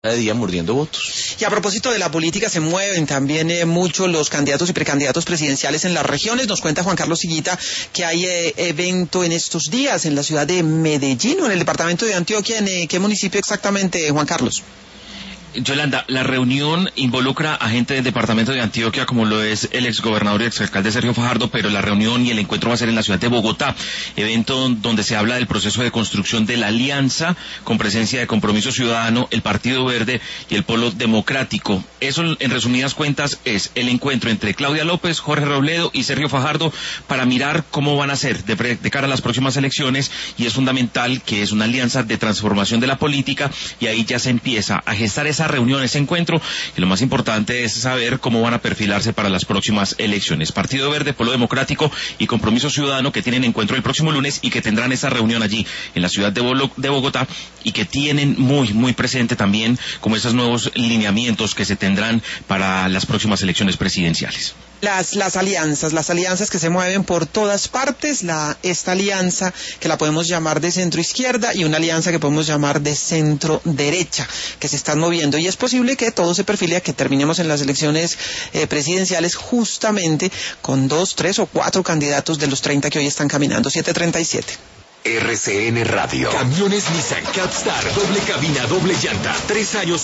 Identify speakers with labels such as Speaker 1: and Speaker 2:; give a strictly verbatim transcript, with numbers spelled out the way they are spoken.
Speaker 1: de día mordiendo votos.
Speaker 2: Y a propósito de la política, se mueven también eh, mucho los candidatos y precandidatos presidenciales en las regiones. Nos cuenta Juan Carlos Higuita que hay eh, evento en estos días en la ciudad de Medellín, o en el departamento de Antioquia. ¿En eh, qué municipio exactamente, Juan Carlos?
Speaker 3: Yolanda, la reunión involucra a gente del departamento de Antioquia, como lo es el exgobernador y exalcalde Sergio Fajardo, pero la reunión y el encuentro va a ser en la ciudad de Bogotá, evento donde se habla del proceso de construcción de la alianza, con presencia de Compromiso Ciudadano, el Partido Verde y el Polo Democrático. Eso, en resumidas cuentas, es el encuentro entre Claudia López, Jorge Robledo y Sergio Fajardo para mirar cómo van a ser de, pre, de cara a las próximas elecciones, y es fundamental que es una alianza de transformación de la política, y ahí ya se empieza a gestar esa reunión, ese encuentro, y lo más importante es saber cómo van a perfilarse para las próximas elecciones. Partido Verde, Polo Democrático y Compromiso Ciudadano, que tienen encuentro el próximo lunes y que tendrán esa reunión allí en la ciudad de, Bolo, de Bogotá, y que tienen muy, muy presente también como esos nuevos lineamientos que se tendrán para las próximas elecciones presidenciales.
Speaker 2: Las, las alianzas, las alianzas que se mueven por todas partes, la, esta alianza que la podemos llamar de centro izquierda y una alianza que podemos llamar de centro derecha, que se están moviendo, y es posible que todo se perfile a que terminemos en las elecciones eh, presidenciales justamente con dos, tres o cuatro candidatos de los treinta que hoy están caminando. siete treinta y siete.
Speaker 4: R C N Radio. Camiones Nissan Capstar, doble cabina, doble llanta, tres años